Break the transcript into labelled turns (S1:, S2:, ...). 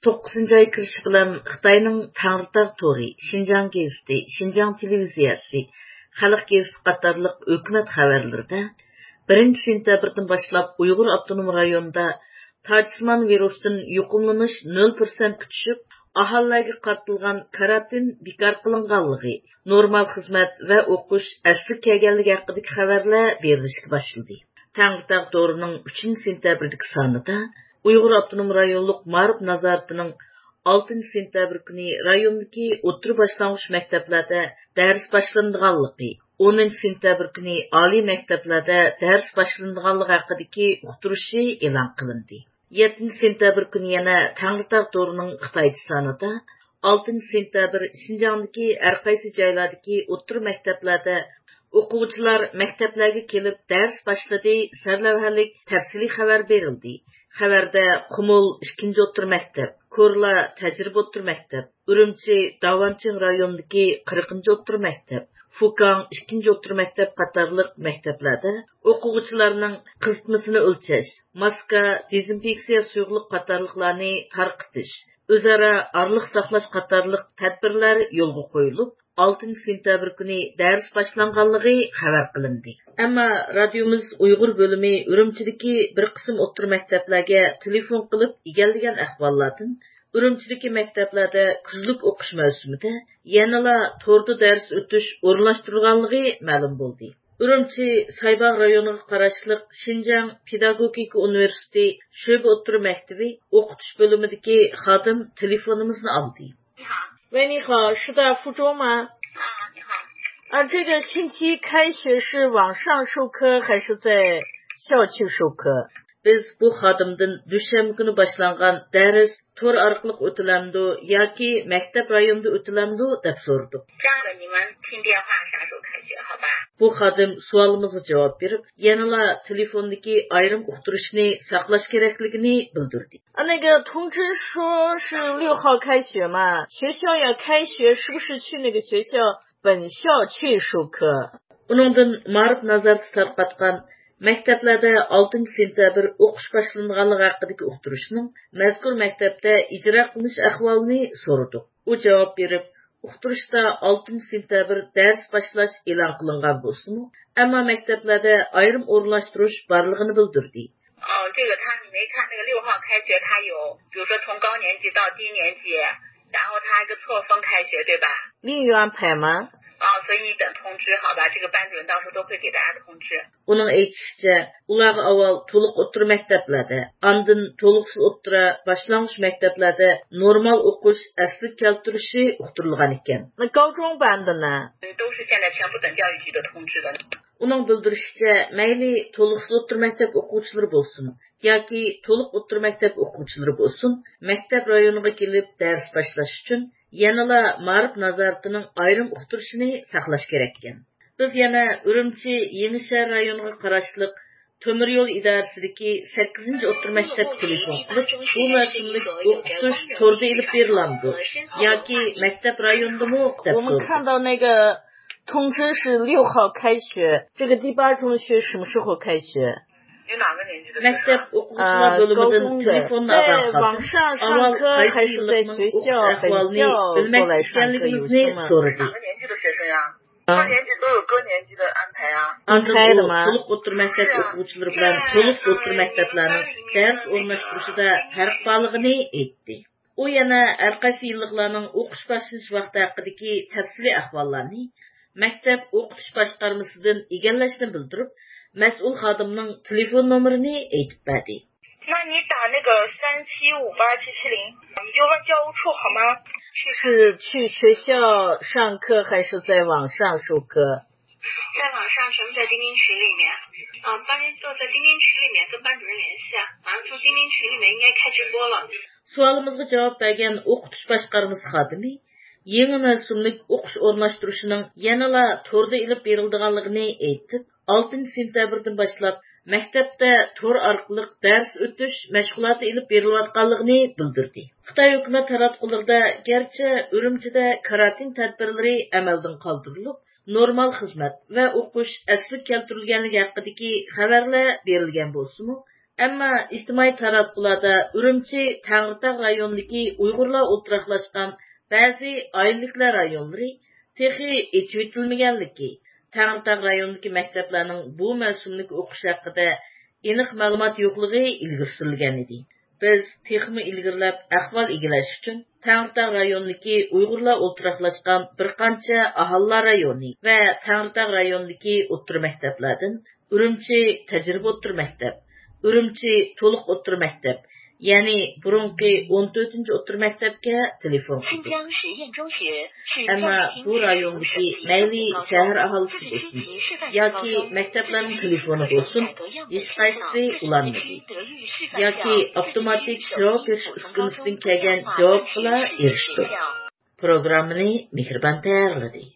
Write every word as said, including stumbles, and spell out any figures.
S1: to'qqizinchi ay kirishi bilan Xitoyning Tangritog to'ri, Xinjiang gazeti, Xinjiang televiziyasi, Xalq gazeti qatorliq hukumat xabarlarida birinchi sentyabrdan boshlab Uyg'ur avtonom rayonida Tajisman virusdan yuqumlanish nol prosentga tushib, aholiga qartilgan karantin bekor qilinganligi, normal xizmat va o'qish asli kelganligi haqidagi xabarlar berilishga boshladi. Tangritog to'rining uchinchi sentyabrdagi sonida Uyg'ur avtonom rayonlik ma'rif nazoratining oltinchi sentyabr kuni rayondagi o'rta boshlang'ich maktablarda dars boshlanganligi, o'ninchi sentyabr kuni oliy maktablarda dars boshlanganligi haqidagi uqtirishi e'lon qilindi. yettinchi sentyabr kuni yana Tangritog to'rining Xitoy sonida oltinchi sentyabr Xinjiangdagi har qaysi joylardagi o'rta maktablarda o'quvchilar maktablarga kelib dars boshladi sarlavhalik tafsiliy xabar berildi. Xabarda Qumul ikkinchi o'rta maktab, Ko'rla tajriba o'rta maktab, Urumchi Davanching rayonidagi qirqinchi o'rta maktab, Fukang ikkinchi o'rta maktab qatorliq maktablarda o'quvchilarning qizitmasini o'lchash, maska, dezinfeksiya suyuqlik qatorliqlarni tarqitish, o'zaro orliq saqlash qatorliq tadbirlar yo'lga qo'yilib, oltinchi sentyabr kuni dars boshlanganligi xabar qilindi. Ammo radiomiz Uyg'ur bo'limi Urumchidagi bir qism o'rta maktablarga telefon qilib egallagan ahvollardan Urumchidagi maktablarda kuzlik o'qish mavsumida yanala to'rda dars o'tish o'rinlashtirilganligi ma'lum bo'ldi. Urumchi Saybog' rayoniga qarashli Xinjiang Pedagogika universiteti Sho'ba o'rta maktabi o'qitish bo'limidagi xodim telefonimizni oldi.
S2: 喂，你好，是在福州吗？
S3: 啊，你好。
S2: 啊，这个星期开学是网上授课还是在校区授课？
S1: Biz bu xodimdan dushanba kuni boshlangan dars to'r orqali o'tilamdi yoki maktab rayonida o'tilamdi deb so'radik.
S3: 这样的，你们听电话啥时候开学？好吧。
S1: Bu xodim savolimizga javob berib, yanala telefondagi ayrim uqtirishni saqlash kerakligini bildirdi.
S2: 啊，那个通知说是六号开学嘛，学校要开学，是不是去那个学校本校去授课？
S1: Uningdan ma'rif nazorati tarqatgan maktablarda oltinchi sentyabr o'qish boshlanganligi haqidagi uqtirishning mazkur maktabda ijro qilinish ahvolini so'radik. U javob berib, uqtirishda oltinchi sentyabr dars boshlash e'lon qilingan bo'lsa-mu, ammo maktablarda ayrim o'rinlashtirish borligini bildirdi.
S3: 哦，这个他你没看那个六号开学，他有，比如说从高年级到低年级，然后他一个错峰开学，对吧？
S2: 另有安排吗？
S3: 哦，所以你等通知，好吧？这个班主任到时候都会给大家通知。
S1: Uning aytishicha, ularga avval to'liq o'rta maktablarda, andin to'liqsiz o'rta boshlang'ich maktablarda normal o'qish asli keltirishi uqtirilgan ekan.
S2: 那高中班的呢？
S3: 都是现在全部等教育局的通知的。
S1: Uning bildirishicha, mayli to'liqsiz o'rta maktab o'quvchilari bo'lsin yoki to'liq o'rta maktab o'quvchilari bo'lsin, maktab rayoniga kelib dars boshlash uchun yanala ma'rif nazoratining ayrim uqtirishini saqlash kerak ekan. Biz yana Urumchi Yengishar rayoniga qarashli Temir yo'l idorasidagi sakkizinchi o'rta maktab telefon qilib, bu mavsumlik o'qitish to'rda ilib berilamdi yoki maktab rayonidami deb
S2: 我们看到那个通知是六号开学，这个第八中学什么时候开学？
S3: 有哪个年级的？
S1: maktab
S2: 呃，
S1: o'quvchilar
S2: 高
S1: bo'limidan
S2: 中的，
S1: telefonni
S2: 在
S1: olgan
S2: 网上上课还是在学校本校过来上课有什么？
S1: so'radi.
S3: 哪个年级的学生呀？各年级都有各年级的安排啊。
S1: Andin u to'liq o'rta maktab o'quvchilari bilan to'liq o'rta maktablarning dars o'rnashtirishida farq borligini aytdi. U yana har qaysi yilliklarning o'qish boshlash vaqti haqidagi tafsiliy ahvollarni maktab o'qitish boshqarmasidan egallashni bildirib, mas'ul xodimning telefon nomerini aytib berdi.
S3: 那你打那个三七五八七七零，你就问教务处好吗？
S2: 是去学校上课还是在网上授课？
S3: 在网上全部在钉钉群里面，啊，班主任在钉钉群里面跟班主任联系，完了从钉钉群里面应该开直播了。
S1: Savolimizga javob bergan o'qitish boshqarmasi xodimi yangi mavsumlik o'qish o'rnashtirishining yanala to'rda ilib berilganligini aytib, oltinchi sentyabrdan boshlab maktabda to'r orqali dars o'tish mashg'uloti ilib berilayotganligini bildirdi. Xitoy hukumat taratqularida garchi Urumchida karantin tadbirlari amaldan qoldirilib, normal xizmat va o'qish asli keltirilganligi haqidagi xabarlar berilgan bo'lsa-mu, Әмма ijtimoiy таратқуларда Үрімчі Тәңіртақ районындагы уйғурлар o'tiraqlashgan ba'zi ayolliklar rayonlari texi echib etilmaganligi, Tağırtaq rayonundagi maktablarning bu mavsumlik o'qish haqida aniq ma'lumot yo'qligi ilgari surilgan edi. Biz texmi ilgirlab ahvol egilash uchun Tağırtaq rayonundagi Uyg'urlar o'tiraqlashgan bir qancha aholi rayoni va Tağırtaq rayonundagi o'tir maktablardan Үрімчі tajriba o'tir maktab, Үрімчі to'liq o'tir maktab, ya'ni burungi o'n to'rtinchi o'tir maktabga telefon qildik. Ammo bu rayondagi mayli shahar aholisi bo'lsin yoki maktablarning telefoni bo'lsin, hech qaysi ulanmadi. Yoki avtomatik javob berish uskunasidan kelgan javoblar erishdi. Programmani Mehribon tayyorladi.